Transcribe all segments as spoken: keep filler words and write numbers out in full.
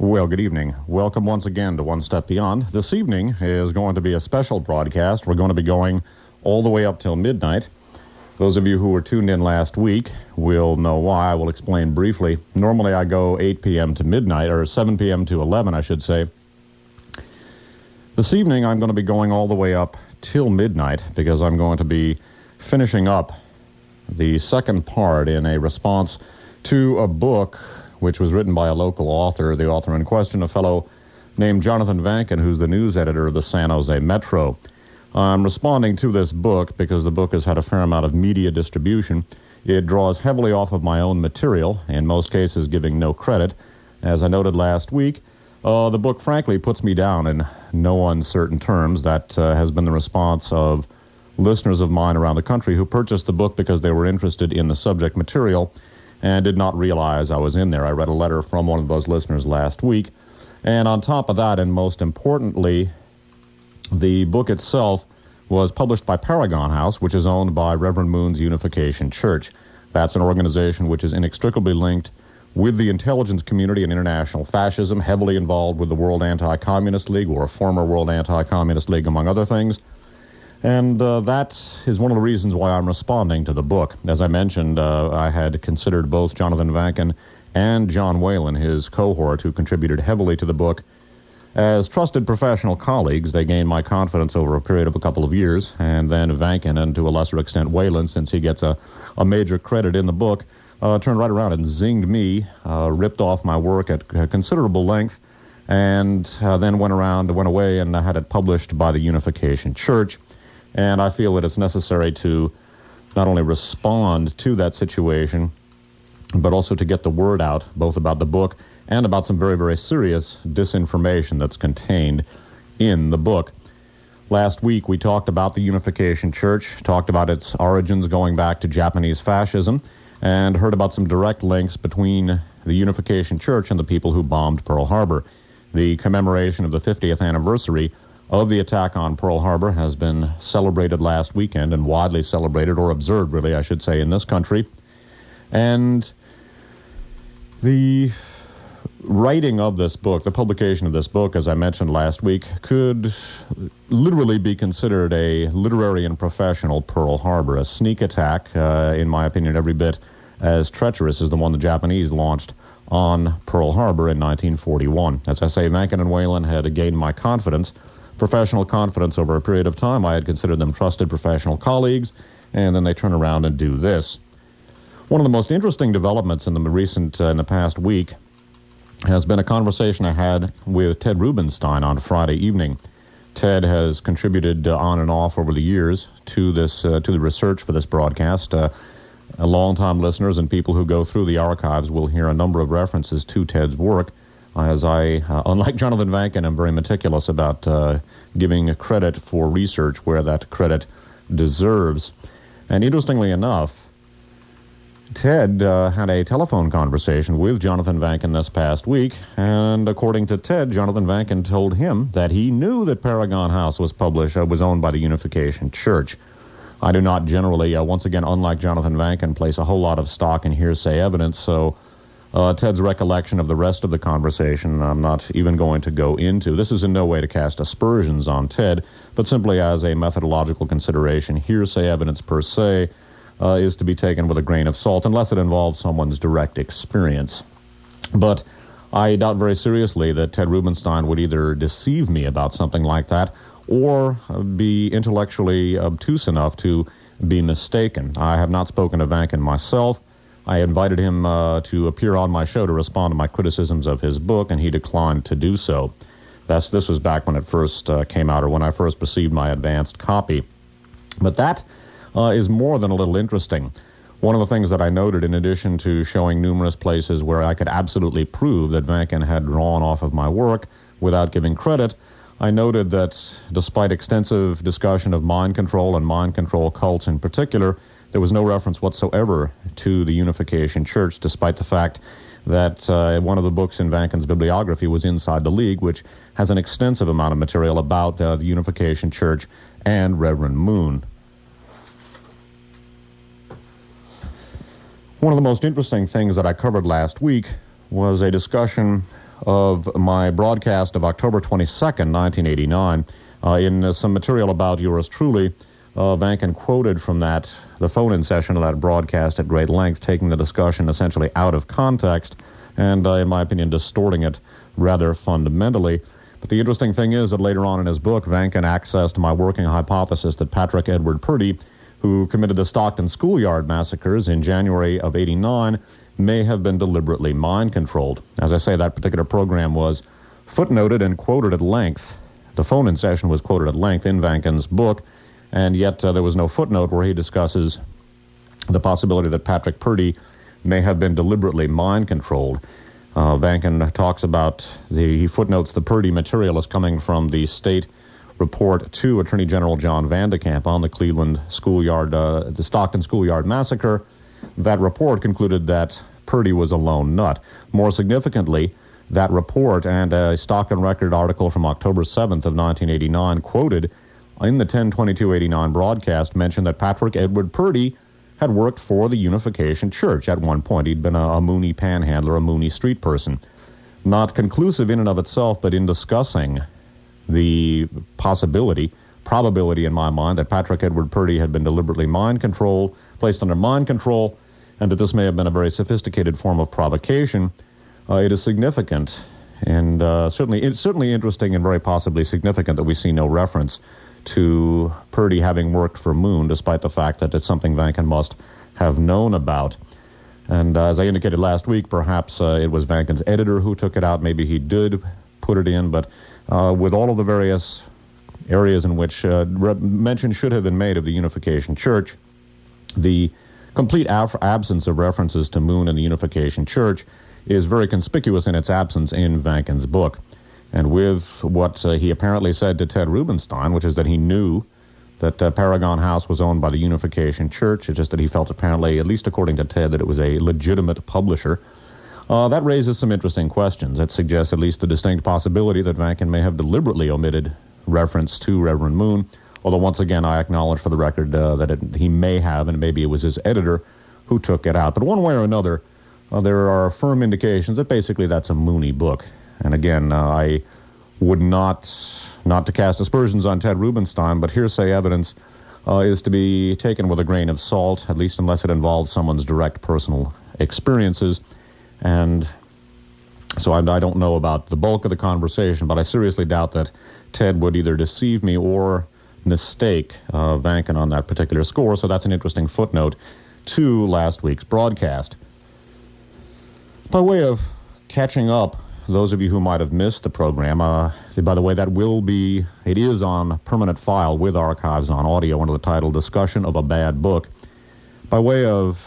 Well, good evening. Welcome once again to One Step Beyond. This evening is going to be a special broadcast. We're going to be going all the way up till midnight. Those of you who were tuned in last week will know why. I will explain briefly. Normally I go eight p.m. to midnight, or seven p.m. to eleven, I should say. This evening I'm going to be going all the way up till midnight because I'm going to be finishing up the second part in a response to a book which was written by a local author, the author in question, a fellow named Jonathan Vankin, who's the news editor of the San Jose Metro. I'm responding to this book because the book has had a fair amount of media distribution. It draws heavily off of my own material, in most cases giving no credit. As I noted last week, uh, the book frankly puts me down in no uncertain terms. That uh, has been the response of listeners of mine around the country who purchased the book because they were interested in the subject material and did not realize I was in there. I read a letter from one of those listeners last week. And on top of that, and most importantly, the book itself was published by Paragon House, which is owned by Reverend Moon's Unification Church. That's an organization which is inextricably linked with the intelligence community and international fascism, heavily involved with the World Anti-Communist League, or former World Anti-Communist League, among other things. And uh, that is one of the reasons why I'm responding to the book. As I mentioned, uh, I had considered both Jonathan Vankin and John Whalen, his cohort, who contributed heavily to the book, as trusted professional colleagues. They gained my confidence over a period of a couple of years, and then Vankin, and to a lesser extent Whalen, since he gets a, a major credit in the book, uh, turned right around and zinged me, uh, ripped off my work at considerable length, and uh, then went around, went away, and had it published by the Unification Church. And I feel that it's necessary to not only respond to that situation, but also to get the word out, both about the book and about some very, very serious disinformation that's contained in the book. Last week we talked about the Unification Church, talked about its origins going back to Japanese fascism, and heard about some direct links between the Unification Church and the people who bombed Pearl Harbor. The commemoration of the fiftieth anniversary of the attack on Pearl Harbor has been celebrated last weekend, and widely celebrated, or observed really, I should say, in this country. And the writing of this book, the publication of this book, as I mentioned last week, could literally be considered a literary and professional Pearl Harbor, a sneak attack, uh, in my opinion, every bit as treacherous as the one the Japanese launched on Pearl Harbor in nineteen forty-one. As I say, Vankin and Whalen had gained my confidence, professional confidence, over a period of time. I had considered them trusted professional colleagues, and then they turn around and do this. One of the most interesting developments in the recent, uh, in the past week, has been a conversation I had with Ted Rubenstein on Friday evening. Ted has contributed uh, on and off over the years to this, uh, to the research for this broadcast. Uh, long-time listeners and people who go through the archives will hear a number of references to Ted's work, as I, uh, unlike Jonathan Vankin, am very meticulous about uh, giving credit for research where that credit deserves. And interestingly enough, Ted uh, had a telephone conversation with Jonathan Vankin this past week, and according to Ted, Jonathan Vankin told him that he knew that Paragon House was published, uh, was owned by the Unification Church. I do not generally, uh, once again, unlike Jonathan Vankin, place a whole lot of stock in hearsay evidence, so Uh, Ted's recollection of the rest of the conversation I'm not even going to go into. This is in no way to cast aspersions on Ted, but simply as a methodological consideration. Hearsay evidence per se uh, is to be taken with a grain of salt unless it involves someone's direct experience. But I doubt very seriously that Ted Rubenstein would either deceive me about something like that or be intellectually obtuse enough to be mistaken. I have not spoken to Vankin myself. I invited him uh, to appear on my show to respond to my criticisms of his book, and he declined to do so. That's, this was back when it first uh, came out, or when I first received my advanced copy. But that uh, is more than a little interesting. One of the things that I noted, in addition to showing numerous places where I could absolutely prove that Vankin had drawn off of my work without giving credit, I noted that despite extensive discussion of mind control and mind control cults in particular, there was no reference whatsoever to the Unification Church, despite the fact that uh, one of the books in Vankin's bibliography was Inside the League, which has an extensive amount of material about uh, the Unification Church and Reverend Moon. One of the most interesting things that I covered last week was a discussion of my broadcast of October twenty-second, nineteen eighty-nine. Uh, in uh, some material about yours truly, uh, Vanken quoted from that, the phone-in session of that broadcast at great length, taking the discussion essentially out of context and, uh, in my opinion, distorting it rather fundamentally. But the interesting thing is that later on in his book, Vanken accessed my working hypothesis that Patrick Edward Purdy, who committed the Stockton schoolyard massacres in January of eighty-nine, may have been deliberately mind-controlled. As I say, that particular program was footnoted and quoted at length. The phone-in session was quoted at length in Vanken's book, and yet uh, there was no footnote where he discusses the possibility that Patrick Purdy may have been deliberately mind-controlled. Uh, Vanken talks about, the, he footnotes the Purdy material as coming from the state report to Attorney General John Vandekamp on the Cleveland schoolyard, uh, the Stockton schoolyard massacre. That report concluded that Purdy was a lone nut. More significantly, that report and a Stockton Record article from October seventh of nineteen eighty-nine quoted in the ten twenty-two eighty-nine broadcast mentioned that Patrick Edward Purdy had worked for the Unification Church. At one point, he'd been a, a Mooney panhandler, a Mooney street person. Not conclusive in and of itself, but in discussing the possibility, probability in my mind, that Patrick Edward Purdy had been deliberately mind controlled, placed under mind control, and that this may have been a very sophisticated form of provocation. Uh, it is significant, and uh, certainly it's certainly interesting and very possibly significant that we see no reference to Purdy having worked for Moon, despite the fact that it's something Vanken must have known about. And uh, as I indicated last week, perhaps uh, it was Vanken's editor who took it out. Maybe he did put it in, but uh, with all of the various areas in which uh, re- mention should have been made of the Unification Church, the complete af- absence of references to Moon and the Unification Church is very conspicuous in its absence in Vanken's book. And with what uh, he apparently said to Ted Rubenstein, which is that he knew that uh, Paragon House was owned by the Unification Church, it's just that he felt apparently, at least according to Ted, that it was a legitimate publisher, uh, that raises some interesting questions. It suggests at least the distinct possibility that Vanken may have deliberately omitted reference to Reverend Moon, although once again I acknowledge for the record uh, that it, he may have, and maybe it was his editor who took it out. But one way or another, Uh, there are firm indications that basically that's a Mooney book. And again, uh, I would not, not to cast aspersions on Ted Rubenstein, but hearsay evidence uh, is to be taken with a grain of salt, at least unless it involves someone's direct personal experiences. And so I, I don't know about the bulk of the conversation, but I seriously doubt that Ted would either deceive me or mistake uh, Vanken on that particular score. So that's an interesting footnote to last week's broadcast. By way of catching up, those of you who might have missed the program, uh, by the way, that will be, it is on permanent file with Archives on Audio under the title Discussion of a Bad Book. By way of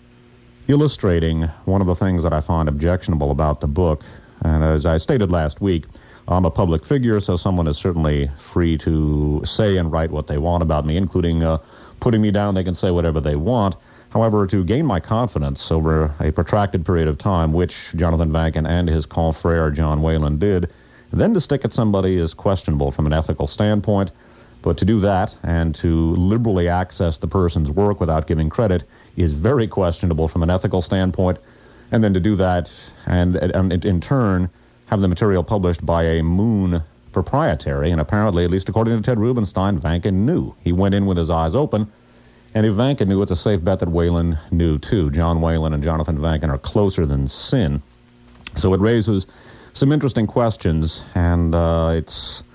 illustrating one of the things that I find objectionable about the book, and as I stated last week, I'm a public figure, so someone is certainly free to say and write what they want about me, including uh, putting me down. They can say whatever they want. However, to gain my confidence over a protracted period of time, which Jonathan Vanken and his confrere John Whalen did, and then to stick at somebody is questionable from an ethical standpoint. But to do that and to liberally access the person's work without giving credit is very questionable from an ethical standpoint. And then to do that and, and in turn have the material published by a Moon proprietary, and apparently, at least according to Ted Rubenstein, Vanken knew. He went in with his eyes open. And if Vanken knew, it's a safe bet that Whalen knew, too. John Whalen and Jonathan Vanken are closer than sin. So it raises some interesting questions, and uh, it's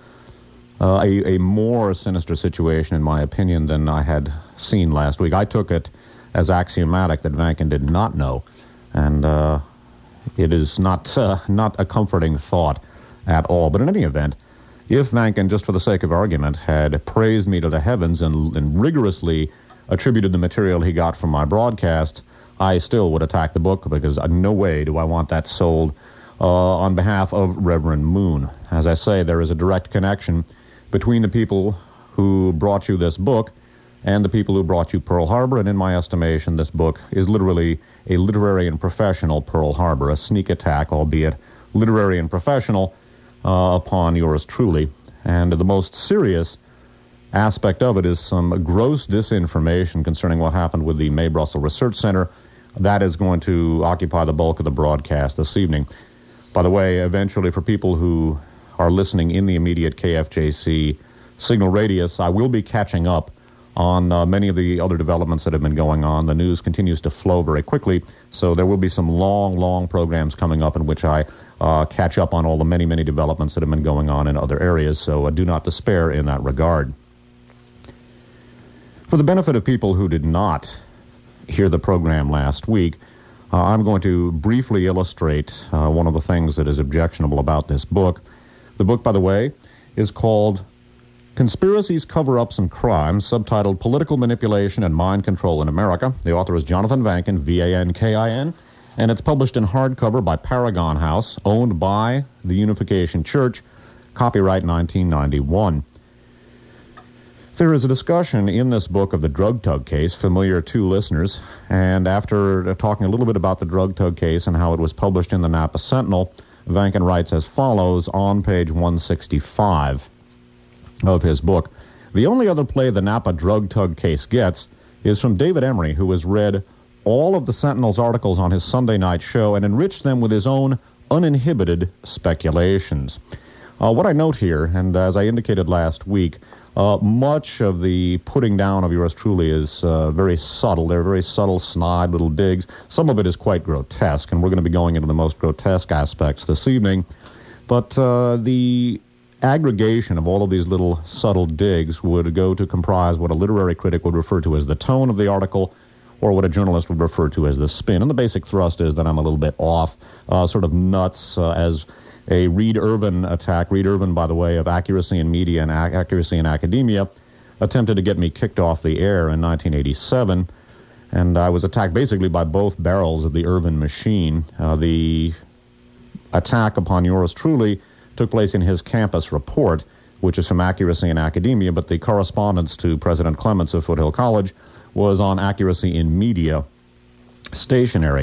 uh, a, a more sinister situation, in my opinion, than I had seen last week. I took it as axiomatic that Vanken did not know, and uh, it is not, uh, not a comforting thought at all. But in any event, if Vanken, just for the sake of argument, had praised me to the heavens and, and rigorously attributed the material he got from my broadcast, I still would attack the book, because no way do I want that sold uh, on behalf of Reverend Moon. As I say, there is a direct connection between the people who brought you this book and the people who brought you Pearl Harbor, and in my estimation, this book is literally a literary and professional Pearl Harbor, a sneak attack, albeit literary and professional, uh, upon yours truly. And the most serious aspect of it is some gross disinformation concerning what happened with the May Brussel Research Center. That is going to occupy the bulk of the broadcast this evening. By the way, eventually for people who are listening in the immediate K F J C signal radius, I will be catching up on uh, many of the other developments that have been going on. The news continues to flow very quickly, so there will be some long, long programs coming up in which I uh, catch up on all the many, many developments that have been going on in other areas, so uh, do not despair in that regard. For the benefit of people who did not hear the program last week, uh, I'm going to briefly illustrate uh, one of the things that is objectionable about this book. The book, by the way, is called Conspiracies, Cover-Ups, and Crimes, subtitled Political Manipulation and Mind Control in America. The author is Jonathan Vankin, V A N K I N, and it's published in hardcover by Paragon House, owned by the Unification Church, copyright nineteen ninety-one. There is a discussion in this book of the drug tug case, familiar to listeners, and after talking a little bit about the drug tug case and how it was published in the Napa Sentinel, Vankin writes as follows on page one sixty-five of his book. The only other play the Napa drug tug case gets is from David Emery, who has read all of the Sentinel's articles on his Sunday night show and enriched them with his own uninhibited speculations. Uh, what I note here, and as I indicated last week, uh, much of the putting down of yours truly is uh, very subtle. They're very subtle, snide little digs. Some of it is quite grotesque, and we're going to be going into the most grotesque aspects this evening. But uh, the aggregation of all of these little subtle digs would go to comprise what a literary critic would refer to as the tone of the article, or what a journalist would refer to as the spin. And the basic thrust is that I'm a little bit off, uh, sort of nuts, uh, as a Reed Irvin attack. Reed Irvin, by the way, of Accuracy in Media and Ac- Accuracy in Academia, attempted to get me kicked off the air in nineteen eighty-seven, and I was attacked basically by both barrels of the Irvin machine. Uh, the attack upon yours truly took place in his campus report, which is from Accuracy in Academia, but the correspondence to President Clements of Foothill College was on Accuracy in Media stationery.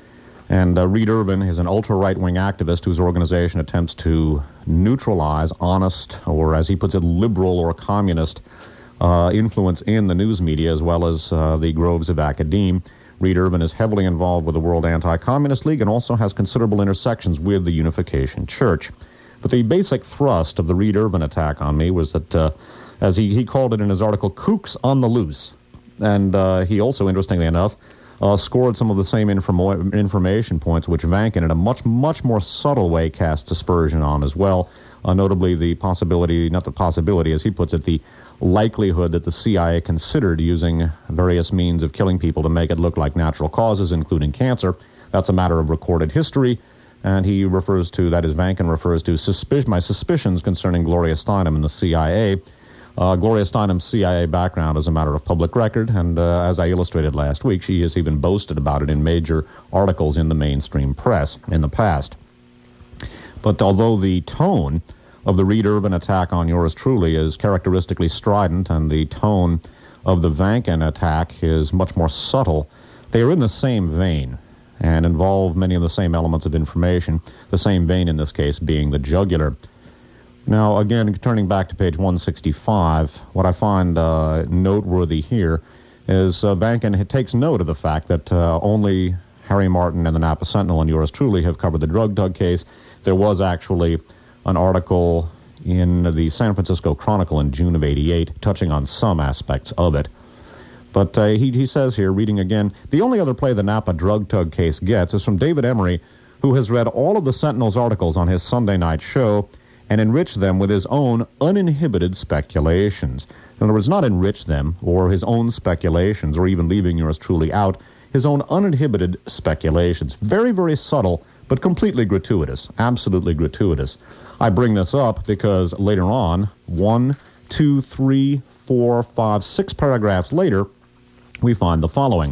And uh, Reed Irvin is an ultra-right-wing activist whose organization attempts to neutralize honest, or as he puts it, liberal or communist uh, influence in the news media, as well as uh, the groves of academe. Reed Irvin is heavily involved with the World Anti-Communist League and also has considerable intersections with the Unification Church. But the basic thrust of the Reed Irvin attack on me was that, uh, as he, he called it in his article, kooks on the loose. And uh, he also, interestingly enough, uh, scored some of the same inform- information points which Vankin, in a much, much more subtle way, casts aspersion on as well. Uh, notably the possibility, not the possibility, as he puts it, the likelihood that the C I A considered using various means of killing people to make it look like natural causes, including cancer. That's a matter of recorded history. And he refers to, that is, Vankin refers to suspic- my suspicions concerning Gloria Steinem and the C I A. Uh, Gloria Steinem's C I A background is a matter of public record, and uh, as I illustrated last week, she has even boasted about it in major articles in the mainstream press in the past. But although the tone of the Reed Irvin attack on yours truly is characteristically strident, and the tone of the Vankin attack is much more subtle, they are in the same vein and involve many of the same elements of information, the same vein in this case being the jugular. Now, again, turning back to page one sixty-five, what I find uh, noteworthy here is uh, Vankin takes note of the fact that uh, only Harry Martin and the Napa Sentinel and yours truly have covered the drug tug case. There was actually an article in the San Francisco Chronicle in June of eighty-eight touching on some aspects of it. But uh, he, he says here, reading again, the only other play the Napa drug tug case gets is from David Emery, who has read all of the Sentinel's articles on his Sunday night show and enriched them with his own uninhibited speculations. In other words, not enrich them, or his own speculations, or even leaving yours truly out, his own uninhibited speculations. Very, very subtle, but completely gratuitous, absolutely gratuitous. I bring this up because later on, one, two, three, four, five, six paragraphs later, we find the following.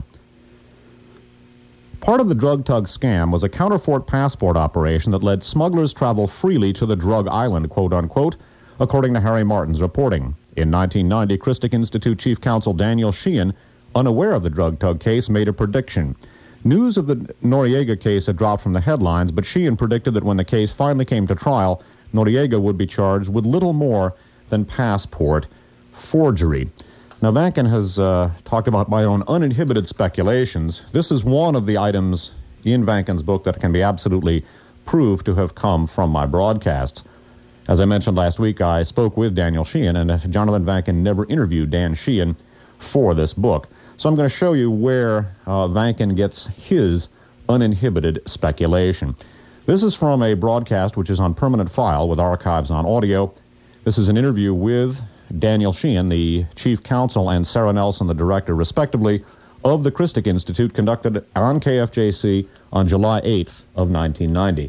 Part of the drug tug scam was a counterfeit passport operation that let smugglers travel freely to the drug island, quote-unquote, according to Harry Martin's reporting. In nineteen ninety, Christic Institute Chief Counsel Daniel Sheehan, unaware of the drug tug case, made a prediction. News of the Noriega case had dropped from the headlines, but Sheehan predicted that when the case finally came to trial, Noriega would be charged with little more than passport forgery. Now, Vankin has uh, talked about my own uninhibited speculations. This is one of the items in Vankin's book that can be absolutely proof to have come from my broadcasts. As I mentioned last week, I spoke with Daniel Sheehan, and Jonathan Vanken never interviewed Dan Sheehan for this book. So I'm going to show you where uh, Vanken gets his uninhibited speculation. This is from a broadcast which is on permanent file with archives on audio. This is an interview with Daniel Sheehan, the chief counsel, and Sarah Nelson, the director, respectively, of the Christic Institute, conducted on K F J C on July eighth of nineteen ninety.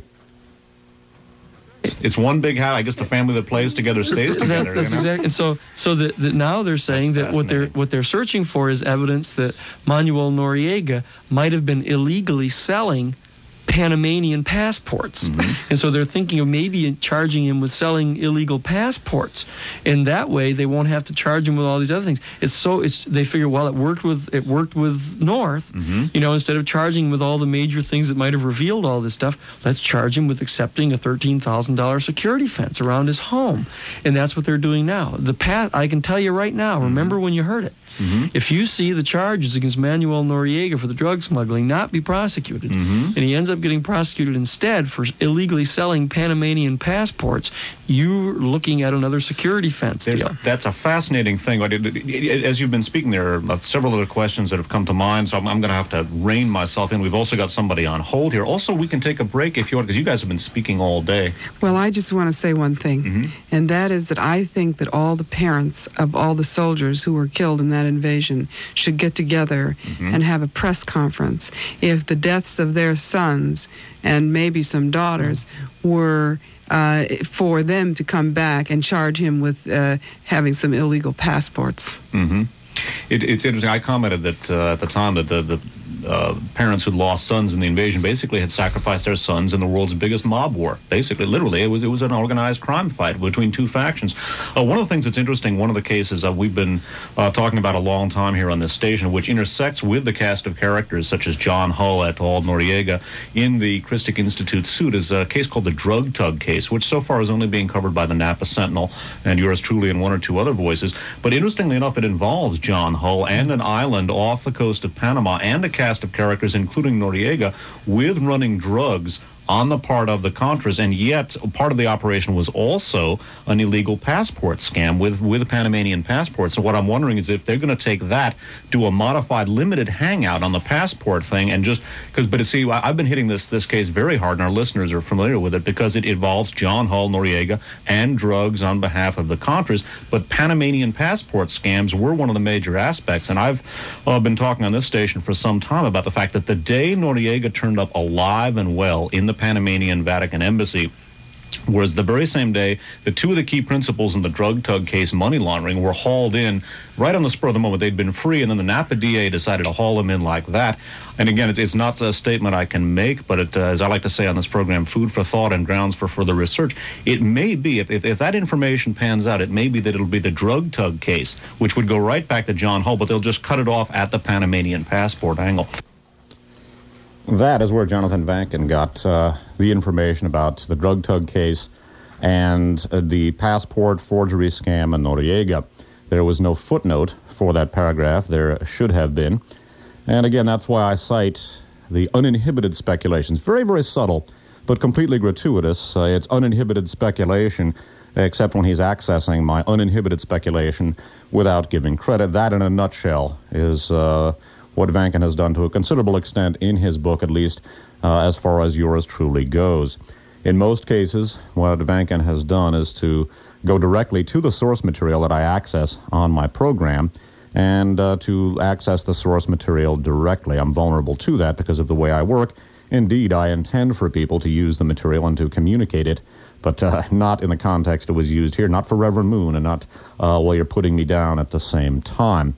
It's one big house. I guess the family that plays together stays together. That's, that's you know? exactly. So, so that the, now they're saying that's that what they're what they're searching for is evidence that Manuel Noriega might have been illegally selling Panamanian passports. Mm-hmm. And so they're thinking of maybe charging him with selling illegal passports. And that way they won't have to charge him with all these other things. It's so it's they figure, well, it worked with it worked with North, mm-hmm. you know, instead of charging him with all the major things that might have revealed all this stuff, let's charge him with accepting a thirteen thousand dollars security fence around his home. And that's what they're doing now. The path, I can tell you right now, mm-hmm. remember when you heard it. Mm-hmm. If you see the charges against Manuel Noriega for the drug smuggling not be prosecuted, mm-hmm. and he ends up getting prosecuted instead for illegally selling Panamanian passports, you're looking at another security fence There's, deal. That's a fascinating thing. As you've been speaking, there are several other questions that have come to mind, so I'm, I'm going to have to rein myself in. We've also got somebody on hold here. Also, we can take a break if you want, because you guys have been speaking all day. Well, I just want to say one thing, mm-hmm. and that is that I think that all the parents of all the soldiers who were killed in that invasion should get together mm-hmm. and have a press conference if the deaths of their sons and maybe some daughters were uh, for them to come back and charge him with uh, having some illegal passports. Mm-hmm. It, it's interesting. I commented that uh, at the time that the, the uh, parents who'd lost sons in the invasion basically had sacrificed their sons in the world's biggest mob war. Basically, literally, it was it was an organized crime fight between two factions. Uh, one of the things that's interesting, one of the cases uh, we've been uh, talking about a long time here on this station, which intersects with the cast of characters such as John Hull et al. Noriega in the Christic Institute suit, is a case called the Drug Tug case, which so far is only being covered by the Napa Sentinel and yours truly and one or two other voices. But interestingly enough, it involves John Hull and an island off the coast of Panama and a cast of characters, including Noriega, with running drugs on the part of the Contras, and yet part of the operation was also an illegal passport scam with, with Panamanian passports. So what I'm wondering is if they're going to take that, do a modified limited hangout on the passport thing, and just, because, but see, I've been hitting this this case very hard, and our listeners are familiar with it, because it involves John Hull, Noriega, and drugs on behalf of the Contras, but Panamanian passport scams were one of the major aspects, and I've uh, been talking on this station for some time about the fact that the day Noriega turned up alive and well in the Panamanian Vatican Embassy, whereas the very same day, the two of the key principals in the drug tug case, money laundering, were hauled in right on the spur of the moment. They'd been free, and then the Napa D A decided to haul them in like that. And again, it's, it's not a statement I can make, but it, uh, as I like to say on this program, food for thought and grounds for further research. It may be, if, if, if that information pans out, it may be that it'll be the drug tug case, which would go right back to John Hull, but they'll just cut it off at the Panamanian passport angle. That is where Jonathan Vanken got uh, the information about the drug tug case and uh, the passport forgery scam in Noriega. There was no footnote for that paragraph. There should have been. And again, that's why I cite the uninhibited speculations. Very, very subtle, but completely gratuitous. Uh, it's uninhibited speculation, except when he's accessing my uninhibited speculation without giving credit. That, in a nutshell, is Uh, what Vanken has done to a considerable extent in his book, at least uh, as far as yours truly goes. In most cases, what Vanken has done is to go directly to the source material that I access on my program and uh, to access the source material directly. I'm vulnerable to that because of the way I work. Indeed, I intend for people to use the material and to communicate it, but uh, not in the context it was used here, not for Reverend Moon, and not uh, while you're putting me down at the same time.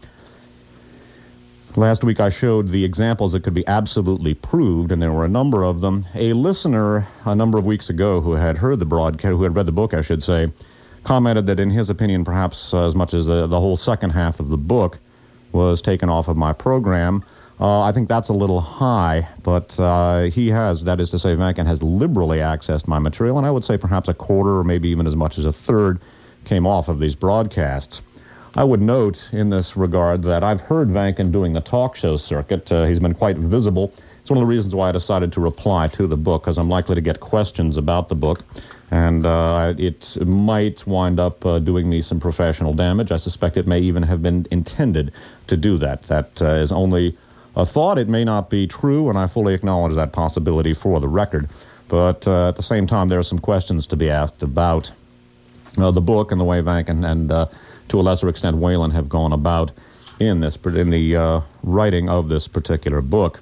Last week I showed the examples that could be absolutely proved, and there were a number of them. A listener a number of weeks ago who had heard the broadcast, who had read the book, I should say, commented that in his opinion perhaps uh, as much as the, the whole second half of the book was taken off of my program. Uh, I think that's a little high, but uh, he has, that is to say, Vanken has liberally accessed my material, and I would say perhaps a quarter or maybe even as much as a third came off of these broadcasts. I would note in this regard that I've heard Vanken doing the talk show circuit. Uh, he's been quite visible It's one of the reasons why I decided to reply to the book, because I'm likely to get questions about the book, and uh, it might wind up uh, doing me some professional damage. I suspect it may even have been intended to do that. That uh, is only a thought. It may not be true, and I fully acknowledge that possibility for the record. But uh, at the same time, there are some questions to be asked about uh, the book and the way Vankin and, uh, to a lesser extent, Whalen have gone about in this in the uh, writing of this particular book.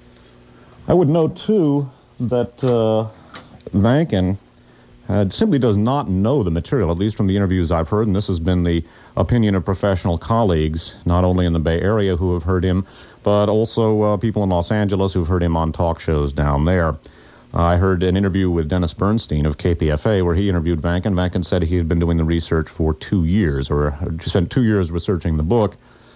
I would note, too, that uh, Vankin uh, simply does not know the material, at least from the interviews I've heard, and this has been the opinion of professional colleagues, not only in the Bay Area who have heard him, but also uh, people in Los Angeles who've heard him on talk shows down there. Uh, I heard an interview with Dennis Bernstein of K P F A where he interviewed Vankin. Vankin said he had been doing the research for two years, or spent two years researching the book.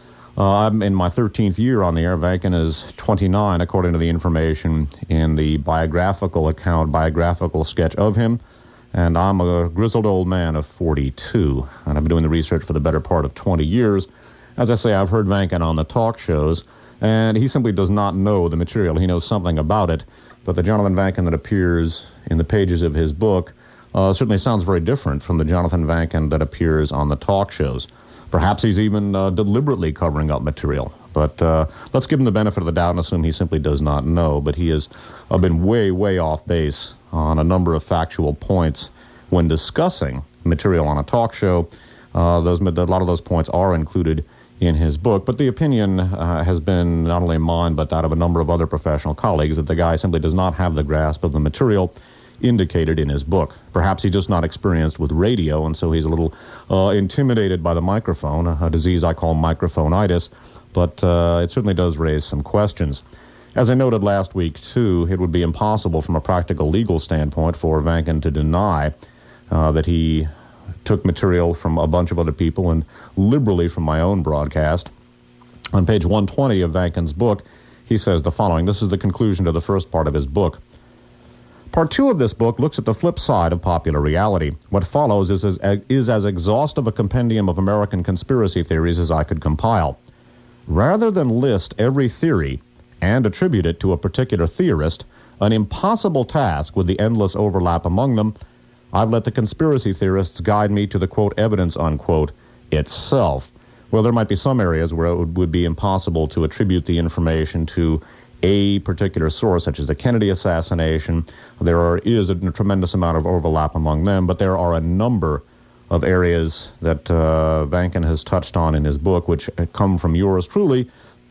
Uh, I'm in my thirteenth year on the air. Vankin is twenty-nine, according to the information in the biographical account, biographical sketch of him. And I'm a grizzled old man of forty-two, and I've been doing the research for the better part of twenty years. As I say, I've heard Vankin on the talk shows, and he simply does not know the material. He knows something about it, but the Jonathan Vankin that appears in the pages of his book uh, certainly sounds very different from the Jonathan Vankin that appears on the talk shows. Perhaps he's even uh, deliberately covering up material. But uh, let's give him the benefit of the doubt and assume he simply does not know. But he has uh, been way, way off base on a number of factual points when discussing material on a talk show. Uh, those, a lot of those points are included in his book, but the opinion uh, has been not only mine, but that of a number of other professional colleagues, that the guy simply does not have the grasp of the material indicated in his book. Perhaps he's just not experienced with radio, and so he's a little uh, intimidated by the microphone, a disease I call microphonitis, but uh, it certainly does raise some questions. As I noted last week, too, it would be impossible from a practical legal standpoint for Vankin to deny uh, that he took material from a bunch of other people and liberally from my own broadcast. On page one twenty of Vankin's book, he says the following. This is the conclusion to the first part of his book. Part two of this book looks at the flip side of popular reality. What follows is as, is as exhaustive a compendium of American conspiracy theories as I could compile. Rather than list every theory and attribute it to a particular theorist, an impossible task with the endless overlap among them, I've let the conspiracy theorists guide me to the, quote, evidence, unquote, itself. Well, there might be some areas where it would, would be impossible to attribute the information to a particular source, such as the Kennedy assassination. There are, is a tremendous amount of overlap among them, but there are a number of areas that uh, Vankin has touched on in his book, which come from yours truly,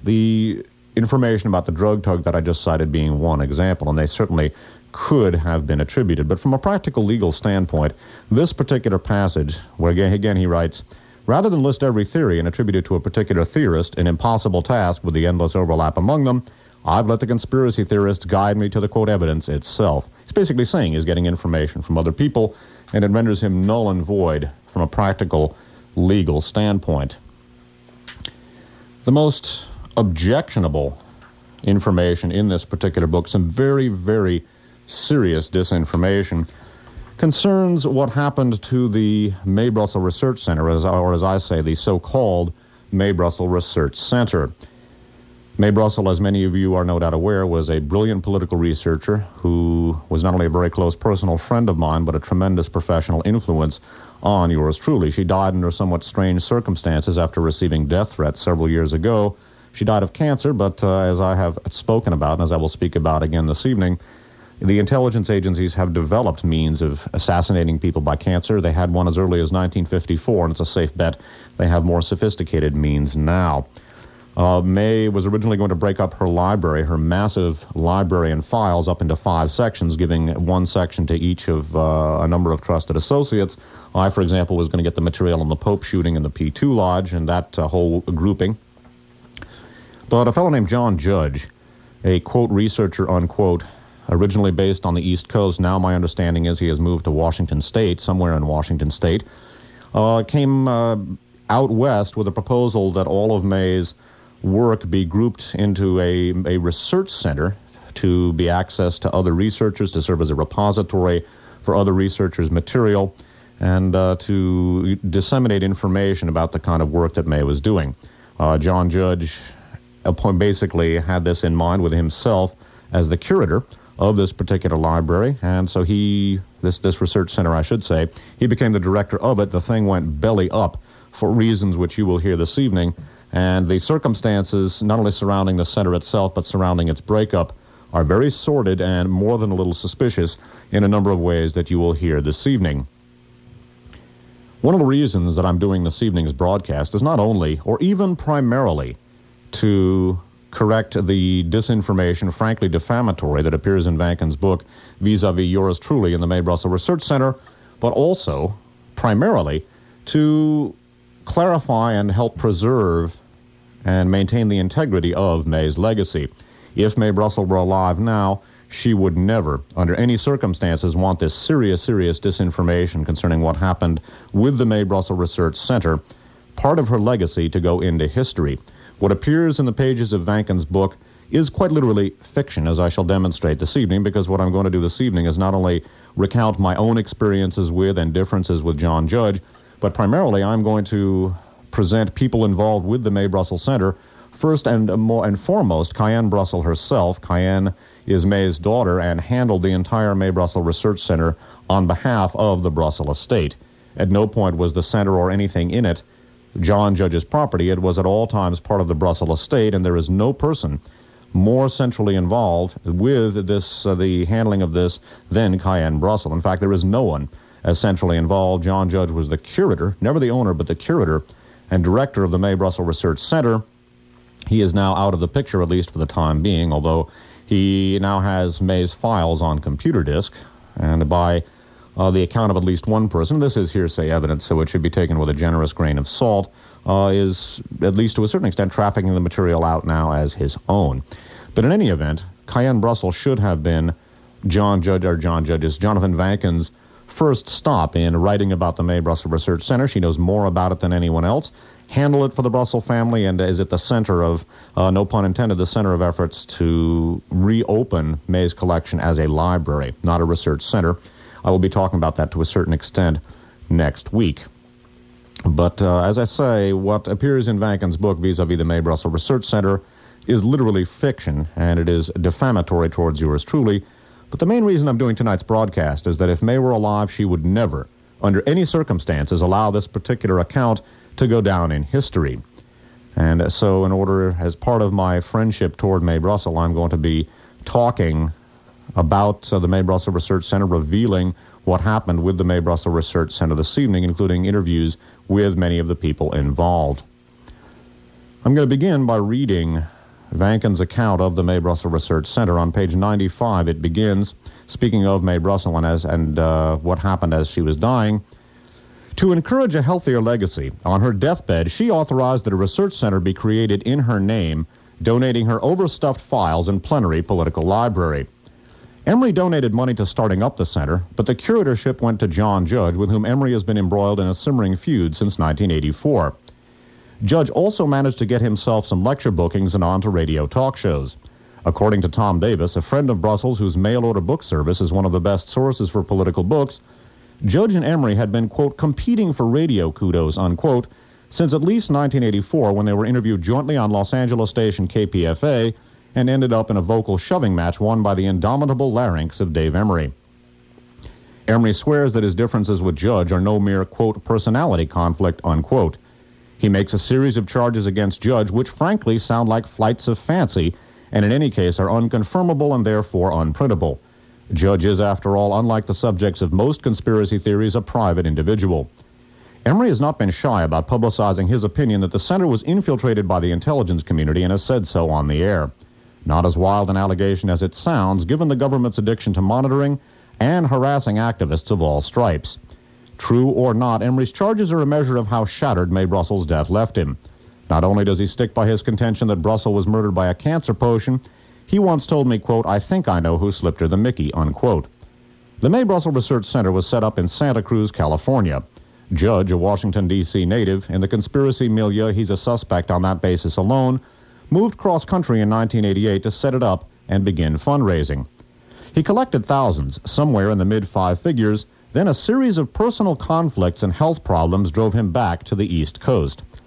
the information about the drug tug that I just cited being one example, and they certainly could have been attributed. But from a practical legal standpoint, this particular passage, where again, again he writes, rather than list every theory and attribute it to a particular theorist, an impossible task with the endless overlap among them, I've let the conspiracy theorists guide me to the, quote, evidence itself. He's basically saying he's getting information from other people, and it renders him null and void from a practical legal standpoint. The most objectionable information in this particular book, some very, very serious disinformation, concerns what happened to the Mae Brussel Research Center, as, or as I say, the so-called Mae Brussel Research Center. Mae Brussel, as many of you are no doubt aware, was a brilliant political researcher who was not only a very close personal friend of mine, but a tremendous professional influence on yours truly. She died under somewhat strange circumstances after receiving death threats several years ago. She died of cancer, but uh, as I have spoken about, and as I will speak about again this evening, the intelligence agencies have developed means of assassinating people by cancer. They had one as early as nineteen fifty-four, and it's a safe bet they have more sophisticated means now. Uh, Mae was originally going to break up her library, her massive library and files, up into five sections, giving one section to each of uh, a number of trusted associates. I, for example, was going to get the material on the Pope shooting in the P two Lodge and that uh, whole grouping. But a fellow named John Judge, a, quote, researcher, unquote, originally based on the East Coast, now my understanding is he has moved to Washington State, somewhere in Washington State, uh, came uh, out west with a proposal that all of Mae's work be grouped into a, a research center to be accessed to other researchers, to serve as a repository for other researchers' material, and uh, to disseminate information about the kind of work that Mae was doing. Uh, John Judge basically had this in mind with himself as the curator of this particular library, and so he, this, this research center, I should say, he became the director of it. The thing went belly up for reasons which you will hear this evening, and the circumstances, not only surrounding the center itself, but surrounding its breakup, are very sordid and more than a little suspicious in a number of ways that you will hear this evening. One of the reasons that I'm doing this evening's broadcast is not only, or even primarily, to correct the disinformation, frankly defamatory, that appears in Vankin's book vis-a-vis yours truly in the Mae Brussell Research Center, but also, primarily, to clarify and help preserve and maintain the integrity of Mae's legacy. If Mae Brussell were alive now, she would never, under any circumstances, want this serious, serious disinformation concerning what happened with the Mae Brussell Research Center, part of her legacy, to go into history. What appears in the pages of Vankin's book is quite literally fiction, as I shall demonstrate this evening, because what I'm going to do this evening is not only recount my own experiences with and differences with John Judge, but primarily I'm going to present people involved with the Mae Brussell Center. First and more and foremost, Cayenne Brussell herself. Cayenne is Mae's daughter and handled the entire Mae Brussell Research Center on behalf of the Brussell estate. At no point was the center or anything in it John Judge's property. It was at all times part of the Brussell estate, and there is no person more centrally involved with this, uh, the handling of this, than Cayenne Brussell. In fact, there is no one as centrally involved. John Judge was the curator, never the owner, but the curator and director of the Mae Brussell Research Center. He is now out of the picture, at least for the time being, although he now has Mae's files on computer disk, and by Uh, the account of at least one person, this is hearsay evidence, so it should be taken with a generous grain of salt, uh, is, at least to a certain extent, trafficking the material out now as his own. But in any event, Cayenne Brussell should have been John Judge, or John Judge's, Jonathan Vankin's first stop in writing about the Mae Brussell Research Center. She knows more about it than anyone else. Handle it for the Brussell family, and is at the center of, uh, no pun intended, the center of efforts to reopen Mae's collection as a library, not a research center. I will be talking about that to a certain extent next week. But uh, as I say, what appears in Vankin's book vis-a-vis the Mae Brussell Research Center is literally fiction, and it is defamatory towards yours truly. But the main reason I'm doing tonight's broadcast is that if Mae were alive, she would never, under any circumstances, allow this particular account to go down in history. And so in order, as part of my friendship toward Mae Brussell, I'm going to be talking about uh, the Mae Brussell Research Center, revealing what happened with the Mae Brussell Research Center this evening, including interviews with many of the people involved. I'm going to begin by reading Vankin's account of the Mae Brussell Research Center. On page ninety-five, it begins, speaking of Mae Brussell and, as, and uh, what happened as she was dying. To encourage a healthier legacy, on her deathbed, she authorized that a research center be created in her name, donating her overstuffed files and plenary political library. Emory donated money to starting up the center, but the curatorship went to John Judge, with whom Emory has been embroiled in a simmering feud since nineteen eighty-four. Judge also managed to get himself some lecture bookings and on to radio talk shows. According to Tom Davis, a friend of Brussels whose mail-order book service is one of the best sources for political books, Judge and Emory had been, quote, competing for radio kudos, unquote, since at least nineteen eighty-four, when they were interviewed jointly on Los Angeles station K P F A, and ended up in a vocal shoving match won by the indomitable larynx of Dave Emory. Emory swears that his differences with Judge are no mere, quote, personality conflict, unquote. He makes a series of charges against Judge which frankly sound like flights of fancy, and in any case are unconfirmable and therefore unprintable. Judge is, after all, unlike the subjects of most conspiracy theories, a private individual. Emory has not been shy about publicizing his opinion that the center was infiltrated by the intelligence community and has said so on the air. Not as wild an allegation as it sounds, given the government's addiction to monitoring and harassing activists of all stripes. True or not, Emory's charges are a measure of how shattered Mae Brussell's death left him. Not only does he stick by his contention that Brussell was murdered by a cancer potion, he once told me, quote, I think I know who slipped her the Mickey, unquote. The Mae Brussell Research Center was set up in Santa Cruz, California. Judge, a Washington, D C native, in the conspiracy milieu, he's a suspect on that basis alone, moved cross-country in nineteen eighty-eight to set it up and begin fundraising. He collected thousands, somewhere in the mid-five figures, then a series of personal conflicts and health problems drove him back to the East Coast.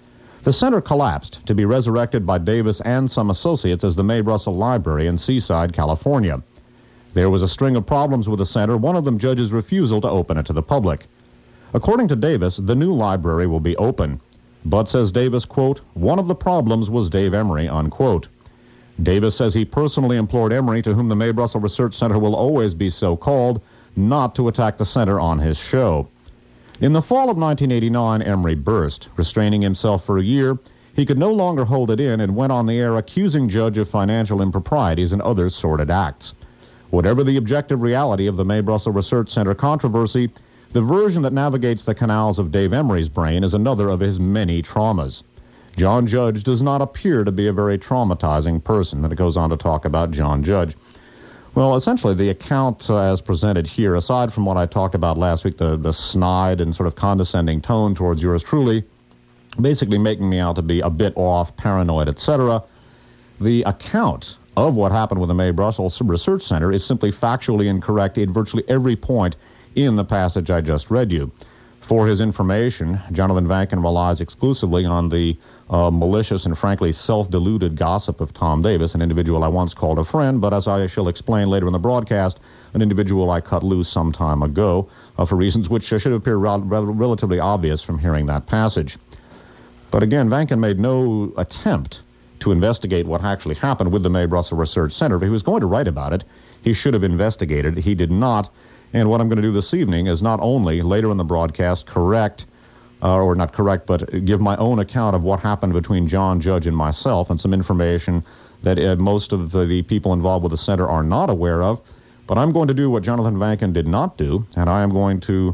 The center collapsed to be resurrected by Davis and some associates as the Mae Brussell Library in Seaside, California. There was a string of problems with the center, one of them judges' refusal to open it to the public. According to Davis, the new library will be open. But, says Davis, quote, one of the problems was Dave Emory, unquote. Davis says he personally implored Emory, to whom the Mae Brussell Research Center will always be so called, not to attack the center on his show. In the fall of nineteen eighty-nine, Emory burst. Restraining himself for a year, he could no longer hold it in and went on the air accusing Judge of financial improprieties and other sordid acts. Whatever the objective reality of the Mae Brussell Research Center controversy, the version that navigates the canals of Dave Emory's brain is another of his many traumas. John Judge does not appear to be a very traumatizing person, and it goes on to talk about John Judge. Well, essentially, the account uh, as presented here, aside from what I talked about last week, the, the snide and sort of condescending tone towards yours truly, basically making me out to be a bit off, paranoid, et cetera, the account of what happened with the Mae Brussell Research Center is simply factually incorrect at virtually every point in the passage I just read you. For his information, Jonathan Vankin relies exclusively on the uh, malicious and frankly self-deluded gossip of Tom Davis, an individual I once called a friend, but as I shall explain later in the broadcast, an individual I cut loose some time ago uh, for reasons which should appear rel- rel- relatively obvious from hearing that passage. But again, Vankin made no attempt to investigate what actually happened with the Mae Brussell Research Center. If he was going to write about it, he should have investigated. He did not. And what I'm going to do this evening is not only, later in the broadcast, correct, uh, or not correct, but give my own account of what happened between John Judge and myself and some information that uh, most of the, the people involved with the center are not aware of. But I'm going to do what Jonathan Vankin did not do, and I am going to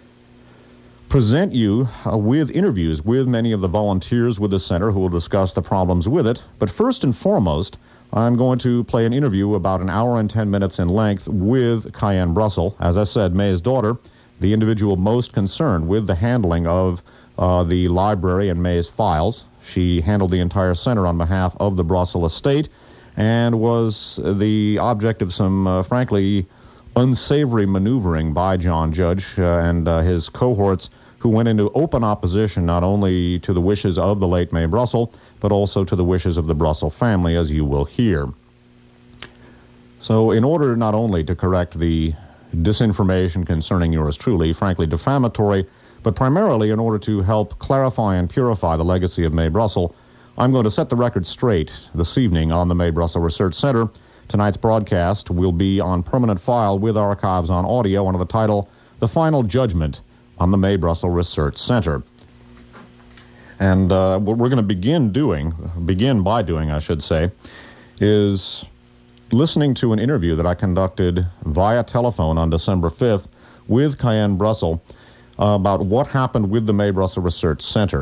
present you uh, with interviews with many of the volunteers with the center who will discuss the problems with it. But first and foremost, I'm going to play an interview about an hour and ten minutes in length with Cayenne Brussell, as I said, Mae's daughter, the individual most concerned with the handling of uh, the library and Mae's files. She handled the entire center on behalf of the Brussell estate and was the object of some, uh, frankly, unsavory maneuvering by John Judge uh, and uh, his cohorts, who went into open opposition not only to the wishes of the late Mae Brussell, but also to the wishes of the Brussell family, as you will hear. So in order not only to correct the disinformation concerning yours truly, frankly defamatory, but primarily in order to help clarify and purify the legacy of Mae Brussell, I'm going to set the record straight this evening on the Mae Brussell Research Center. Tonight's broadcast will be on permanent file with archives on audio under the title, The Final Judgment on the Mae Brussell Research Center. And uh, what we're going to begin doing, begin by doing, I should say, is listening to an interview that I conducted via telephone on December fifth with Cayenne Brussell uh, about what happened with the Mae Brussell Research Center.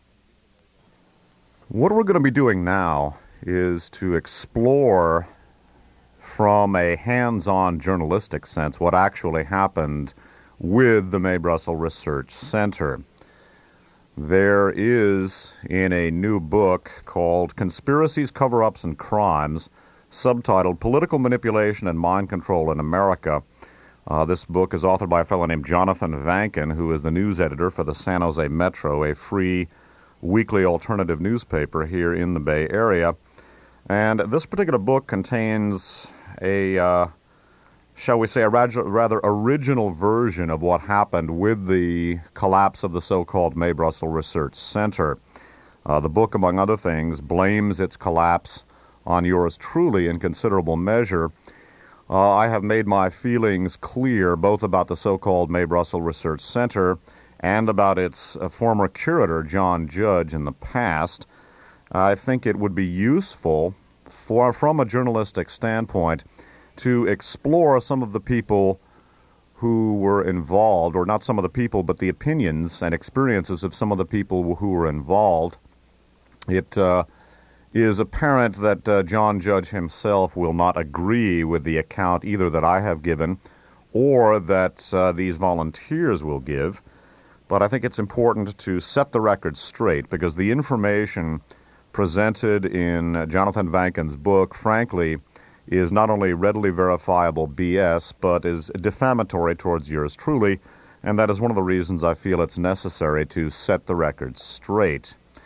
What we're going to be doing now is to explore from a hands-on journalistic sense what actually happened with the Mae Brussell Research Center. There is, in a new book called Conspiracies, Cover-Ups, and Crimes, subtitled Political Manipulation and Mind Control in America. Uh, this book is authored by a fellow named Jonathan Vankin, who is the news editor for the San Jose Metro, a free weekly alternative newspaper here in the Bay Area. And this particular book contains a, uh, shall we say, a rather original version of what happened with the collapse of the so-called Mae Brussell Research Center. Uh, the book, among other things, blames its collapse on yours truly in considerable measure. Uh, I have made my feelings clear both about the so-called Mae Brussell Research Center and about its uh, former curator, John Judge, in the past. I think it would be useful, for, from a journalistic standpoint, to explore some of the people who were involved, or not some of the people, but the opinions and experiences of some of the people who were involved. It uh, is apparent that uh, John Judge himself will not agree with the account either that I have given or that uh, these volunteers will give. But I think it's important to set the record straight, because the information presented in Jonathan Vankin's book, frankly, is not only readily verifiable B S, but is defamatory towards yours truly, and that is one of the reasons I feel it's necessary to set the record straight.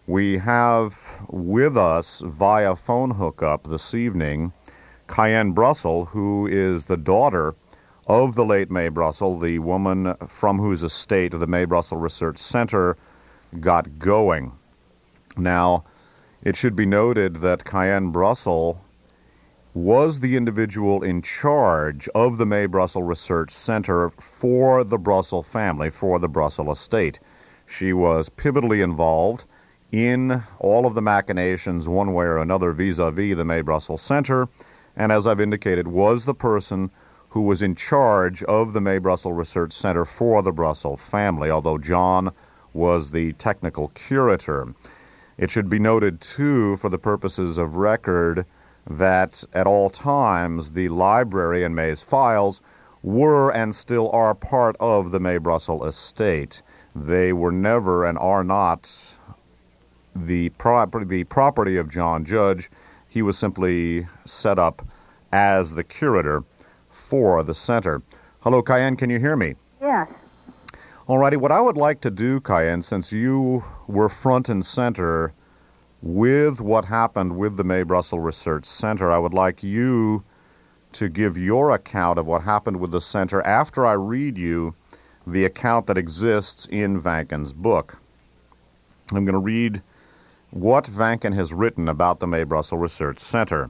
We have with us via phone hookup this evening Kian Brussel, who is the daughter of the late Mae Brussel, the woman from whose estate the Mae Brussel Research Center got going. Now, it should be noted that Kian Brussel was the individual in charge of the Mae Brussel Research Center for the Brussel family, for the Brussel estate. She was pivotally involved in all of the machinations one way or another vis-a-vis the Mae Brussel Center, and as I've indicated, was the person who was in charge of the Mae Brussel Research Center for the Brussel family, although John was the technical curator. It should be noted, too, for the purposes of record, that at all times the library and Mae's files were and still are part of the Mae Brussel estate. They were never and are not the property, the property of John Judge. He was simply set up as the curator for the center. Hello, Kian, can you hear me? Yes. All righty, what I would like to do, Kian, since you were front and center with what happened with the Mae Brussel Research Center, I would like you to give your account of what happened with the center after I read you the account that exists in Vanken's book. I'm going to read what Vanken has written about the Mae Brussel Research Center.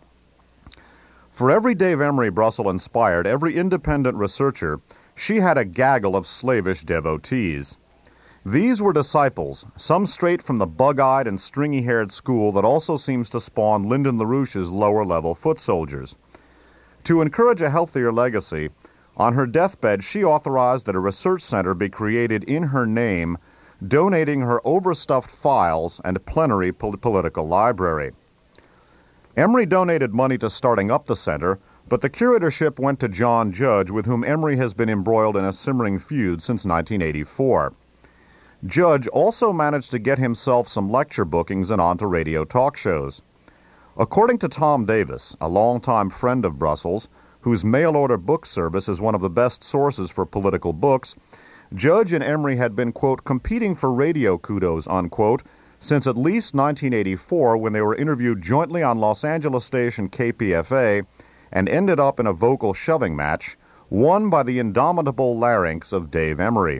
For every Dave Emery Brussel inspired, every independent researcher, she had a gaggle of slavish devotees. These were disciples, some straight from the bug-eyed and stringy-haired school that also seems to spawn Lyndon LaRouche's lower-level foot soldiers. To encourage a healthier legacy, on her deathbed she authorized that a research center be created in her name, donating her overstuffed files and plenary pol- political library. Emery donated money to starting up the center, but the curatorship went to John Judge, with whom Emery has been embroiled in a simmering feud since nineteen eighty-four. Judge also managed to get himself some lecture bookings and onto radio talk shows. According to Tom Davis, a longtime friend of Brussels, whose mail-order book service is one of the best sources for political books, Judge and Emery had been, quote, competing for radio kudos, unquote, since at least nineteen eighty-four, when they were interviewed jointly on Los Angeles station K P F A and ended up in a vocal shoving match, won by the indomitable larynx of Dave Emery.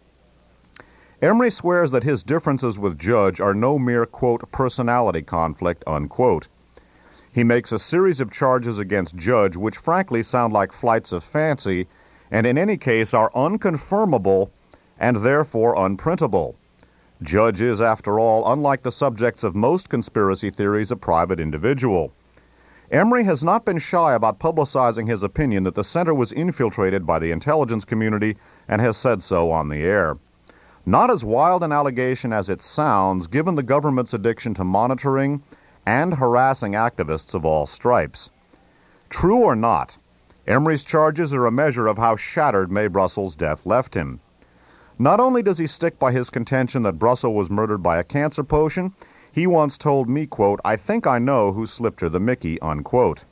Emery swears that his differences with Judge are no mere, quote, personality conflict, unquote. He makes a series of charges against Judge which frankly sound like flights of fancy, and in any case are unconfirmable and therefore unprintable. Judge is, after all, unlike the subjects of most conspiracy theories, a private individual. Emery has not been shy about publicizing his opinion that the center was infiltrated by the intelligence community and has said so on the air. Not as wild an allegation as it sounds, given the government's addiction to monitoring and harassing activists of all stripes. True or not, Emery's charges are a measure of how shattered Mae Brussel's death left him. Not only does he stick by his contention that Brussel was murdered by a cancer potion, he once told me, quote, I think I know who slipped her the Mickey, unquote.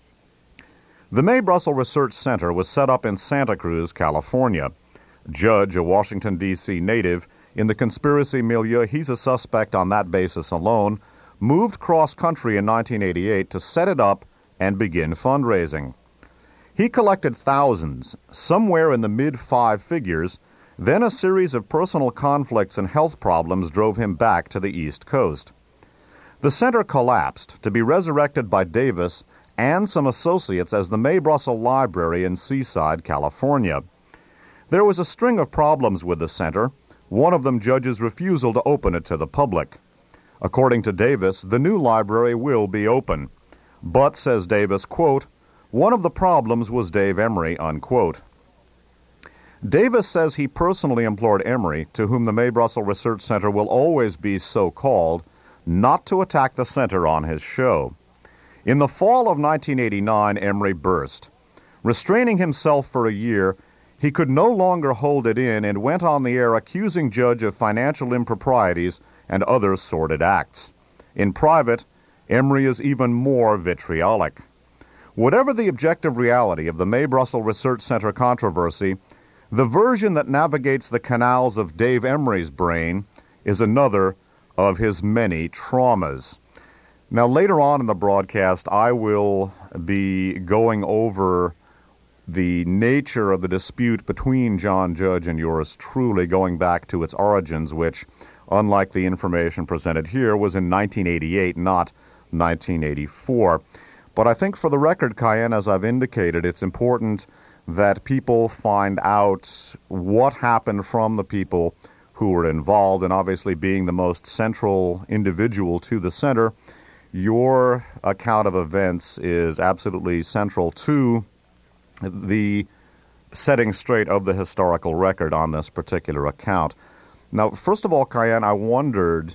The Mae Brussel Research Center was set up in Santa Cruz, California. Judge, a Washington, D C native, in the conspiracy milieu, he's a suspect on that basis alone, moved cross-country in nineteen eighty-eight to set it up and begin fundraising. He collected thousands, somewhere in the mid-five figures, then a series of personal conflicts and health problems drove him back to the East Coast. The center collapsed, to be resurrected by Davis and some associates as the Mae Brussel Library in Seaside, California. There was a string of problems with the center, one of them Judge's refusal to open it to the public. According to Davis, the new library will be open. But, says Davis, quote, one of the problems was Dave Emery, unquote. Davis says he personally implored Emery, to whom the Mae Brussel Research Center will always be so called, not to attack the center on his show. In the fall of nineteen eighty-nine, Emery burst. Restraining himself for a year, he could no longer hold it in and went on the air accusing Judge of financial improprieties and other sordid acts. In private, Emery is even more vitriolic. Whatever the objective reality of the Mae Brussel Research Center controversy, the version that navigates the canals of Dave Emery's brain is another of his many traumas. Now, later on in the broadcast, I will be going over the nature of the dispute between John Judge and yours truly, going back to its origins, which, unlike the information presented here, was in nineteen eighty-eight, not nineteen eighty-four. But I think for the record, Cayenne, as I've indicated, it's important that people find out what happened from the people who were involved, and obviously being the most central individual to the center, your account of events is absolutely central to the setting straight of the historical record on this particular account. Now, first of all, Cayenne, I wondered,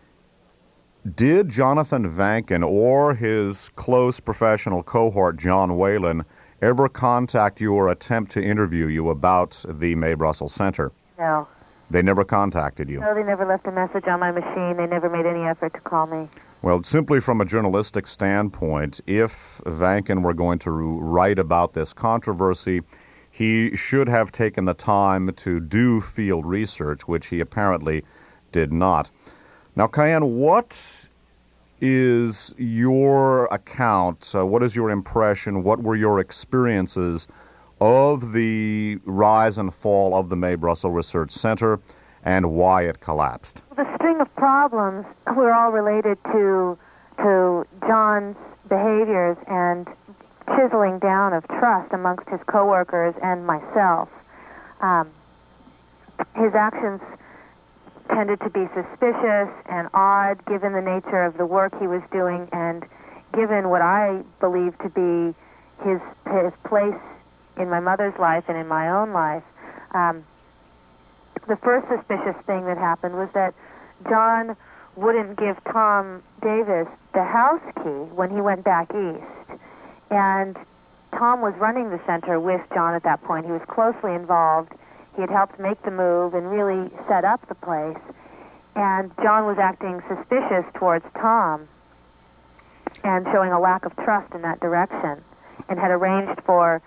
did Jonathan Vanken or his close professional cohort, John Whalen, ever contact you or attempt to interview you about the Mae Brussels Center? No. They never contacted you? No, they never left a message on my machine. They never made any effort to call me. Well, simply from a journalistic standpoint, if Vanken were going to write about this controversy, he should have taken the time to do field research, which he apparently did not. Now, Cayenne, what is your account, uh, what is your impression, what were your experiences of the rise and fall of the Mae Brussels Research Center and why it collapsed? The string of problems were all related to to John's behaviors and chiseling down of trust amongst his coworkers and myself. Um, his actions tended to be suspicious and odd given the nature of the work he was doing and given what I believe to be his his place in my mother's life and in my own life. Um, the first suspicious thing that happened was that John wouldn't give Tom Davis the house key when he went back east. And Tom was running the center with John at that point. He was closely involved. He had helped make the move and really set up the place. And John was acting suspicious towards Tom and showing a lack of trust in that direction, and had arranged for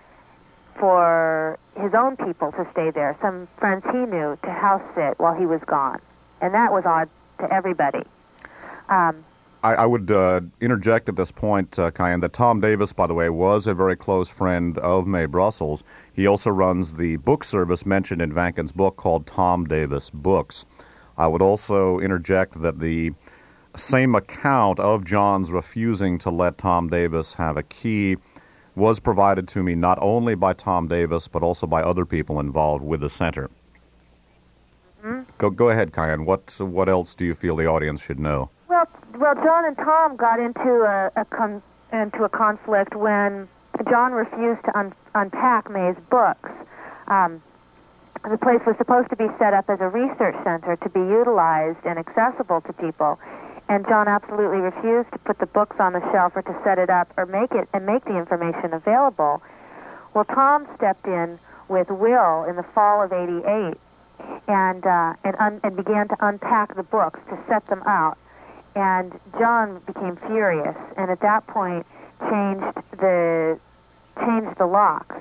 for his own people to stay there, some friends he knew, to house sit while he was gone. And that was odd to everybody. Um, I, I would uh, interject at this point, uh, Cayenne, that Tom Davis, by the way, was a very close friend of Mae Brussels. He also runs the book service mentioned in Vanken's book called Tom Davis Books. I would also interject that the same account of John's refusing to let Tom Davis have a key was provided to me not only by Tom Davis, but also by other people involved with the center. Mm-hmm. Go go ahead, Cayenne. What, what else do you feel the audience should know? Well, well, John and Tom got into a, a con- into a conflict when John refused to un- unpack Mae's books. Um, the place was supposed to be set up as a research center to be utilized and accessible to people, and John absolutely refused to put the books on the shelf or to set it up or make it and make the information available. Well, Tom stepped in with Will in the fall of eighty-eight and uh, and, un- and began to unpack the books to set them out. And John became furious, and at that point changed the changed the locks.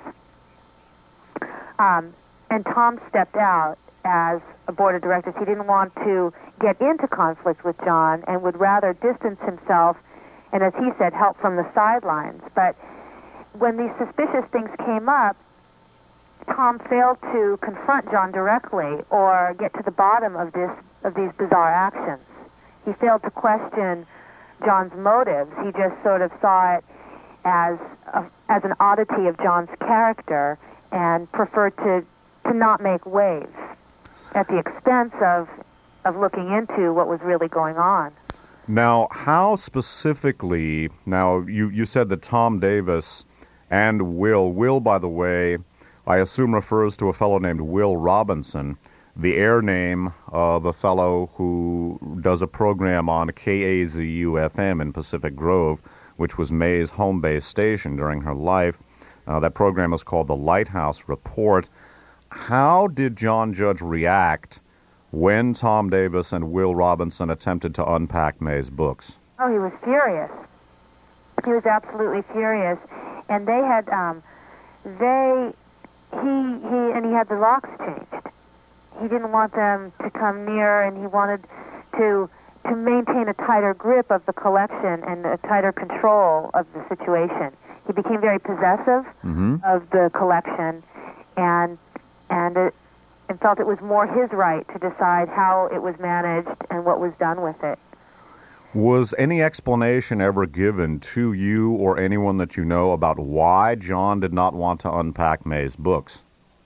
Um, and Tom stepped out as a board of directors. He didn't want to get into conflict with John and would rather distance himself and, as he said, help from the sidelines. But when these suspicious things came up, Tom failed to confront John directly or get to the bottom of this of these bizarre actions. He failed to question John's motives. He just sort of saw it as a, as an oddity of John's character and preferred to, to not make waves at the expense of of looking into what was really going on. Now, how specifically, now you, you said that Tom Davis and Will, Will, by the way, I assume refers to a fellow named Will Robinson, the air name of a fellow who does a program on K A Z U F M in Pacific Grove, which was Mae's home-based station during her life. Uh, that program is called The Lighthouse Report. How did John Judge react when Tom Davis and Will Robinson attempted to unpack Mae's books? Oh, he was furious. He was absolutely furious. And they had, um, they, he, he, and he had the locks changed. He didn't want them to come near, and he wanted to to maintain a tighter grip of the collection and a tighter control of the situation. He became very possessive Mm-hmm. of the collection, and and it, and felt it was more his right to decide how it was managed and what was done with it. Was any explanation ever given to you or anyone that you know about why John did not want to unpack May's books?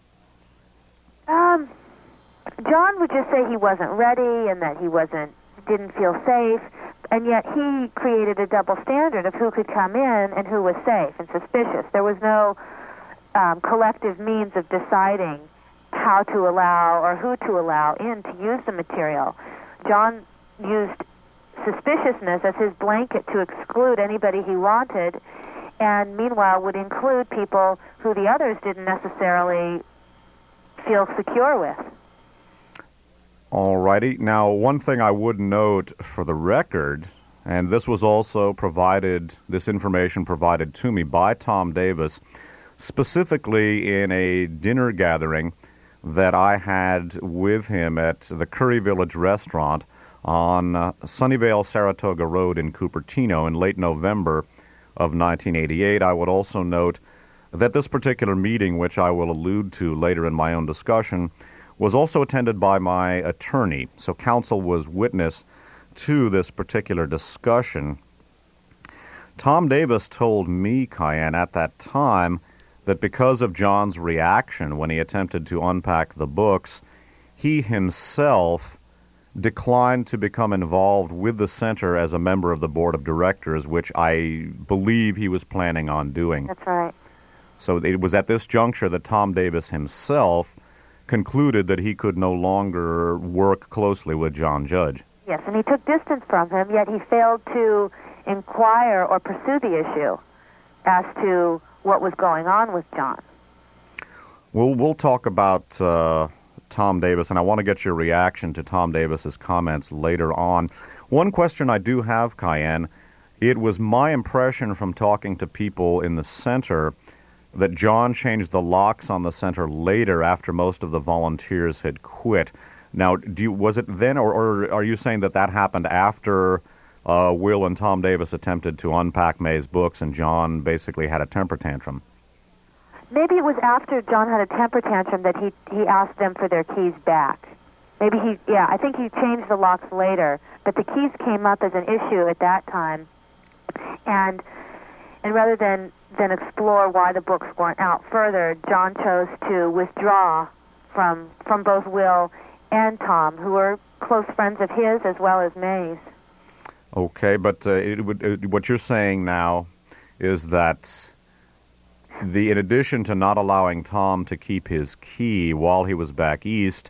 Um, John would just say he wasn't ready and that he wasn't didn't feel safe, and yet he created a double standard of who could come in and who was safe and suspicious. There was no um, collective means of deciding how to allow or who to allow in to use the material. John used suspiciousness as his blanket to exclude anybody he wanted, and meanwhile would include people who the others didn't necessarily feel secure with. All righty. Now, one thing I would note for the record, and this was also provided, this information provided to me by Tom Davis, specifically in a dinner gathering that I had with him at the Curry Village restaurant on uh, Sunnyvale Saratoga Road in Cupertino in late November of nineteen eighty-eight. I would also note that this particular meeting, which I will allude to later in my own discussion, was also attended by my attorney. So counsel was witness to this particular discussion. Tom Davis told me, Cayenne, at that time that because of John's reaction when he attempted to unpack the books, he himself declined to become involved with the center as a member of the board of directors, which I believe he was planning on doing. That's right. So it was at this juncture that Tom Davis himself concluded that he could no longer work closely with John Judge. Yes, and he took distance from him, yet he failed to inquire or pursue the issue as to what was going on with John. Well, we'll talk about uh, Tom Davis, and I want to get your reaction to Tom Davis's comments later on. One question I do have, Cayenne, it was my impression from talking to people in the center that John changed the locks on the center later after most of the volunteers had quit. Now, do you, was it then, or, or are you saying that that happened after uh, Will and Tom Davis attempted to unpack May's books and John basically had a temper tantrum? Maybe it was after John had a temper tantrum that he he asked them for their keys back. Maybe he, yeah, I think he changed the locks later, but the keys came up as an issue at that time, and and rather than than explore why the books weren't out further, John chose to withdraw from from both Will and Tom, who were close friends of his as well as May's. Okay, but uh, it would, it, what you're saying now is that the in addition to not allowing Tom to keep his key while he was back east,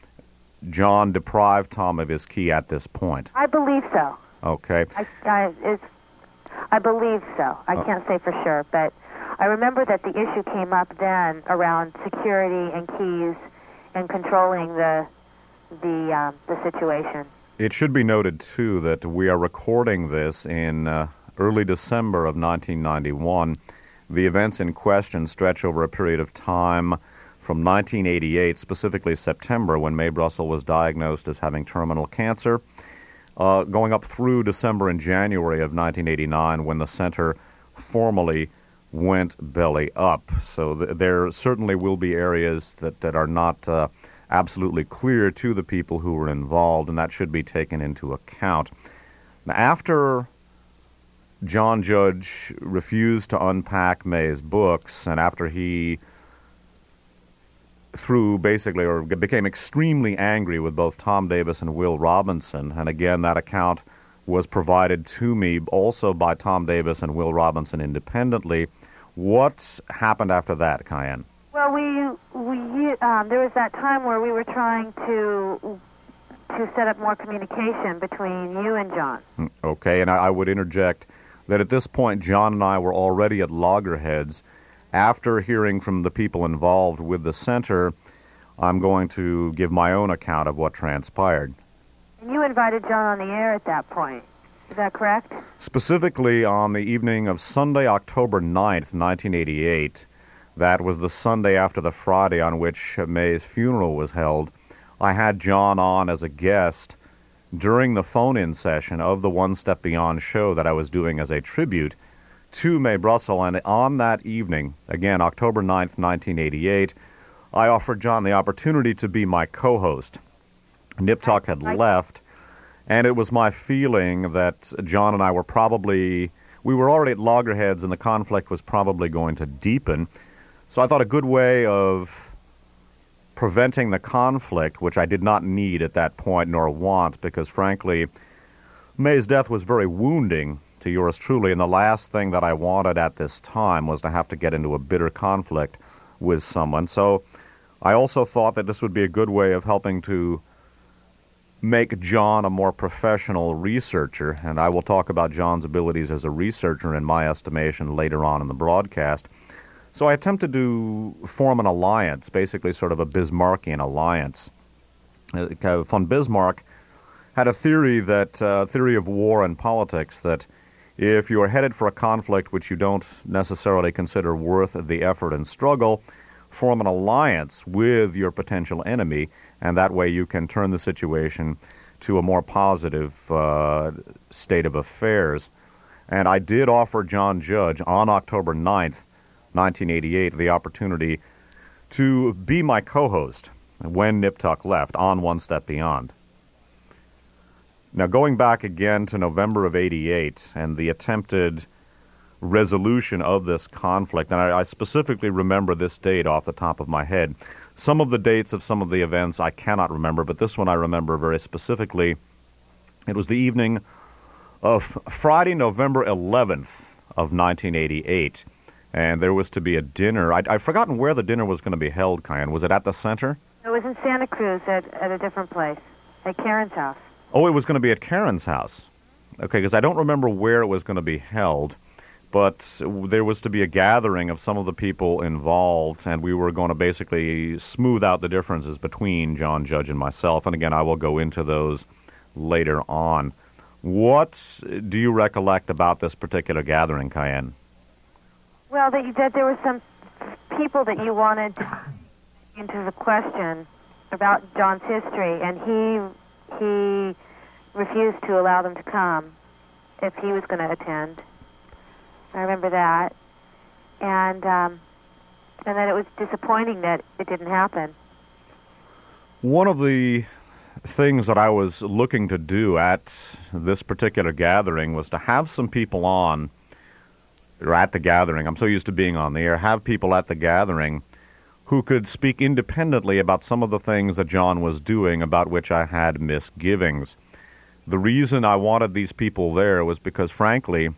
John deprived Tom of his key at this point. I believe so. Okay. I, I, it's, I believe so. I Uh, can't say for sure, but I remember that the issue came up then around security and keys and controlling the the um, the situation. It should be noted, too, that we are recording this in uh, early December of nineteen ninety-one. The events in question stretch over a period of time from nineteen eighty-eight, specifically September, when Mae Brussell was diagnosed as having terminal cancer, uh, going up through December and January of nineteen eighty-nine, when the center formally went belly up. So th- there certainly will be areas that, that are not uh, absolutely clear to the people who were involved, and that should be taken into account. Now, after John Judge refused to unpack May's books, and after he threw basically, or became extremely angry with both Tom Davis and Will Robinson, and again, that account was provided to me also by Tom Davis and Will Robinson independently. What happened after that, Cayenne? Well, we we um, there was that time where we were trying to to set up more communication between you and John. Okay, and I, I would interject that at this point, John and I were already at loggerheads. After hearing from the people involved with the center, I'm going to give my own account of what transpired. And you invited John on the air at that point. Is that correct? Specifically on the evening of Sunday, October ninth, nineteen eighty-eight, that was the Sunday after the Friday on which May's funeral was held, I had John on as a guest during the phone-in session of the One Step Beyond show that I was doing as a tribute to Mae Brussell. And on that evening, again, October ninth, nineteen eighty-eight, I offered John the opportunity to be my co-host. Nip Tuck had left, and it was my feeling that John and I were probably, we were already at loggerheads and the conflict was probably going to deepen. So I thought a good way of preventing the conflict, which I did not need at that point nor want, because frankly, Mae's death was very wounding to yours truly, and the last thing that I wanted at this time was to have to get into a bitter conflict with someone. So I also thought that this would be a good way of helping to make John a more professional researcher, and I will talk about John's abilities as a researcher in my estimation later on in the broadcast. So I attempted to form an alliance, basically sort of a Bismarckian alliance. Uh, von Bismarck had a theory that, uh, theory of war and politics, that if you are headed for a conflict which you don't necessarily consider worth the effort and struggle, form an alliance with your potential enemy, and that way you can turn the situation to a more positive uh, state of affairs. And I did offer John Judge on October ninth, nineteen eighty-eight, the opportunity to be my co-host when Nip Tuck left on One Step Beyond. Now, going back again to November of eighty-eight and the attempted resolution of this conflict, and I, I specifically remember this date off the top of my head. Some of the dates of some of the events I cannot remember, but this one I remember very specifically. It was the evening of Friday, November eleventh of nineteen eighty-eight, and there was to be a dinner. I'd, I'd forgotten where the dinner was going to be held, Cayenne. Was it at the center? It was in Santa Cruz at, at a different place, at Karen's house. Oh, it was going to be at Karen's house. Okay, because I don't remember where it was going to be held, but there was to be a gathering of some of the people involved, and we were going to basically smooth out the differences between John Judge and myself. And again, I will go into those later on. What do you recollect about this particular gathering, Cayenne? Well, that, that there were some people that you wanted to into the question about John's history, and he he refused to allow them to come if he was going to attend. I remember that, and um, and then it was disappointing that it didn't happen. One of the things that I was looking to do at this particular gathering was to have some people on, or at the gathering, I'm so used to being on the air, have people at the gathering who could speak independently about some of the things that John was doing about which I had misgivings. The reason I wanted these people there was because, frankly,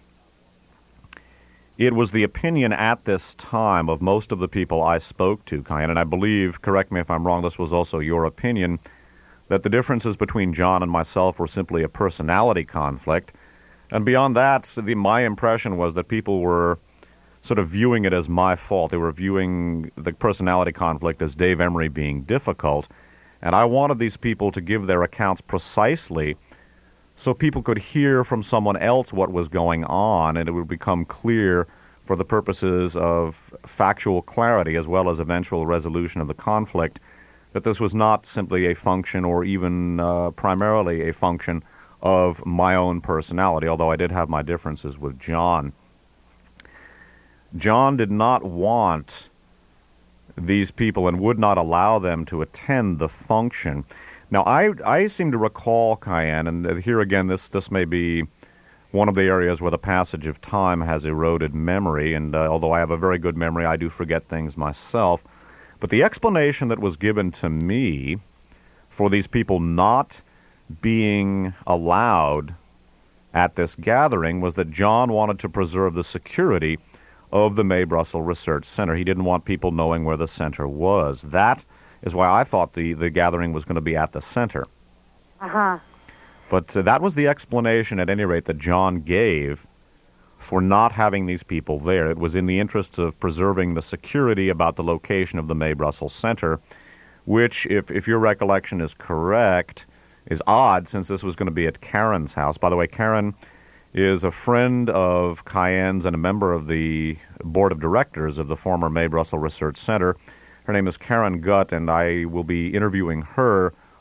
it was the opinion at this time of most of the people I spoke to, Cayenne, and I believe, correct me if I'm wrong, this was also your opinion, that the differences between John and myself were simply a personality conflict. And beyond that, the, my impression was that people were sort of viewing it as my fault. They were viewing the personality conflict as Dave Emery being difficult. And I wanted these people to give their accounts precisely so people could hear from someone else what was going on, and it would become clear for the purposes of factual clarity as well as eventual resolution of the conflict that this was not simply a function or even uh, primarily a function of my own personality, although I did have my differences with John. John did not want these people and would not allow them to attend the function. Now, I I seem to recall, Cayenne, and here again, this, this may be one of the areas where the passage of time has eroded memory, and uh, although I have a very good memory, I do forget things myself. But the explanation that was given to me for these people not being allowed at this gathering was that John wanted to preserve the security of the Mae Brussell Research Center. He didn't want people knowing where the center was. That is why I thought the, the gathering was going to be at the center. Uh-huh. But uh, that was the explanation, at any rate, that John gave for not having these people there. It was in the interest of preserving the security about the location of the Mae Brussell Center, which, if, if your recollection is correct, is odd since this was going to be at Karen's house. By the way, Karen is a friend of Cayenne's and a member of the board of directors of the former Mae Brussell Research Center. Her name is Karen Gutt, and I will be interviewing her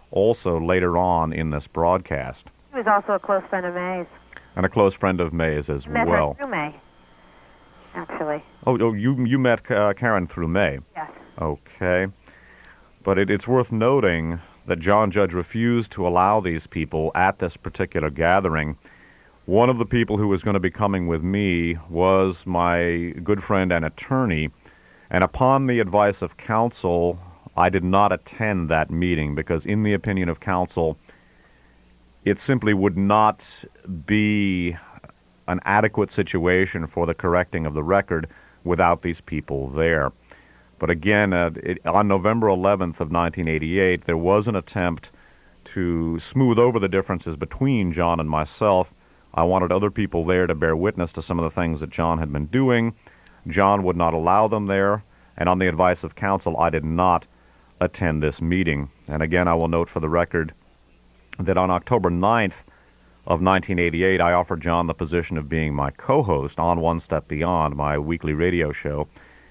also later on in this broadcast. He was also a close friend of May's. And a close friend of May's as I met well. her through May, actually. Oh, oh you you met uh, Karen through May? Yes. Okay. But it, it's worth noting that John Judge refused to allow these people at this particular gathering. One of the people who was going to be coming with me was my good friend and attorney, and upon the advice of counsel, I did not attend that meeting because, in the opinion of counsel, it simply would not be an adequate situation for the correcting of the record without these people there. But again, uh, it, on November eleventh of nineteen eighty-eight, there was an attempt to smooth over the differences between John and myself. I wanted other people there to bear witness to some of the things that John had been doing. John would not allow them there, and on the advice of counsel, I did not attend this meeting. And again, I will note for the record that on October ninth of nineteen eighty-eight, I offered John the position of being my co-host on One Step Beyond, my weekly radio show,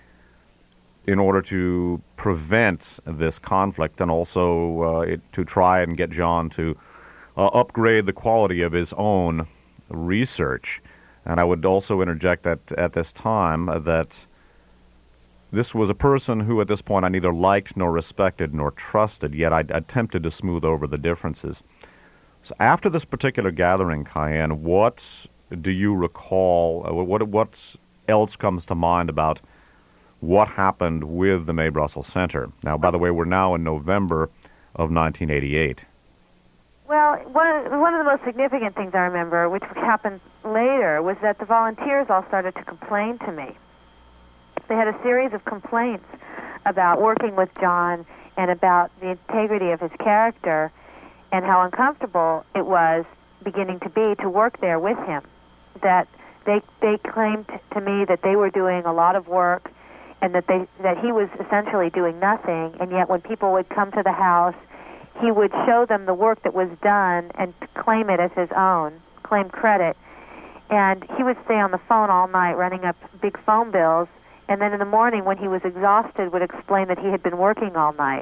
in order to prevent this conflict and also uh, it, to try and get John to uh, upgrade the quality of his own research. And I would also interject that at this time that this was a person who at this point I neither liked nor respected nor trusted, yet I attempted to smooth over the differences. So after this particular gathering, Cayenne, what do you recall, uh, what, what else comes to mind about what happened with the May Brussels Center? Now, by the way, we're now in November of nineteen eighty-eight. Well, one of, one of the most significant things I remember, which happened later, was that the volunteers all started to complain to me. They had a series of complaints about working with John and about the integrity of his character and how uncomfortable it was beginning to be to work there with him. That they they claimed to me that they were doing a lot of work and that they that he was essentially doing nothing, and yet when people would come to the house, he would show them the work that was done and claim it as his own, claim credit. And he would stay on the phone all night running up big phone bills, and then in the morning when he was exhausted would explain that he had been working all night.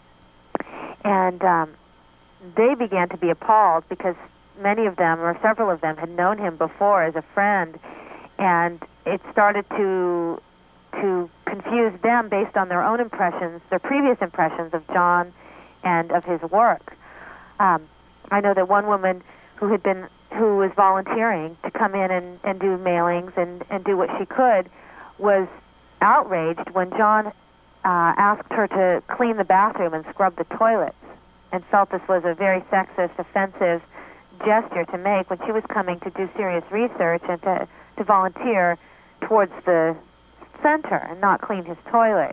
And um, they began to be appalled because many of them, or several of them, had known him before as a friend, and it started to to confuse them based on their own impressions, their previous impressions of John and of his work. Um, I know that one woman who had been, who was volunteering to come in and, and do mailings and, and do what she could, was outraged when John uh, asked her to clean the bathroom and scrub the toilets, and felt this was a very sexist, offensive gesture to make when she was coming to do serious research and to, to volunteer towards the center and not clean his toilet.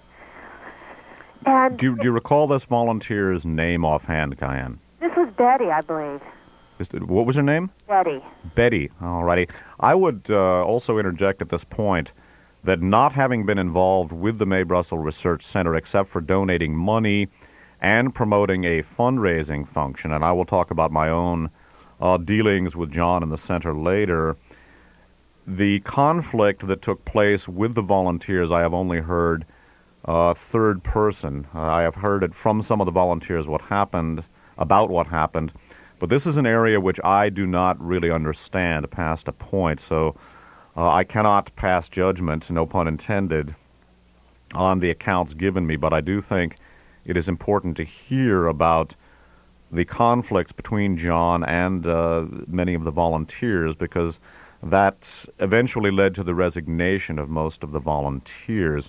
And do you, do you recall this volunteer's name offhand, Cayenne? This was Betty, I believe. Is it, what was her name? Betty. Betty. All righty. I would uh, also interject at this point that not having been involved with the May Brussels Research Center except for donating money and promoting a fundraising function, and I will talk about my own uh, dealings with John and the center later, the conflict that took place with the volunteers, I have only heard uh, third person. Uh, I have heard it from some of the volunteers what happened, about what happened, but this is an area which I do not really understand past a point, so uh, I cannot pass judgment, no pun intended, on the accounts given me, but I do think it is important to hear about the conflicts between John and uh, many of the volunteers, because that eventually led to the resignation of most of the volunteers.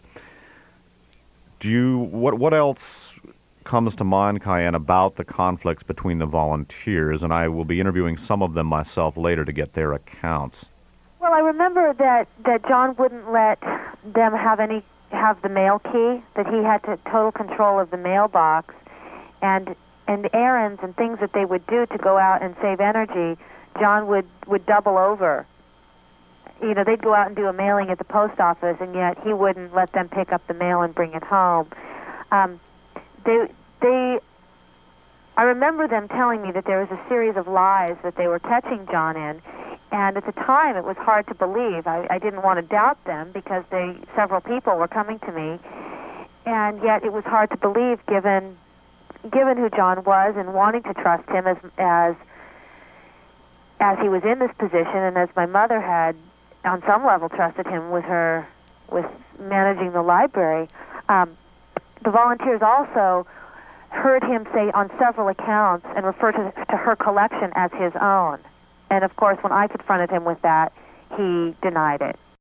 Do you what what else comes to mind, Cayenne, about the conflicts between the volunteers? And I will be interviewing some of them myself later to get their accounts. Well, I remember that, that John wouldn't let them have any have the mail key, that he had to, total control of the mailbox, and and errands and things that they would do to go out and save energy, John would, would double over. You know, they'd go out and do a mailing at the post office, and yet he wouldn't let them pick up the mail and bring it home. Um, they, they, I remember them telling me that there was a series of lies that they were catching John in, and at the time it was hard to believe. I, I didn't want to doubt them because they, several people were coming to me, and yet it was hard to believe given, given who John was and wanting to trust him as as as he was in this position, and as my mother had, on some level, trusted him with her with managing the library, um, the volunteers also heard him say on several accounts and refer to, to her collection as his own. And of course, when I confronted him with that, he denied it.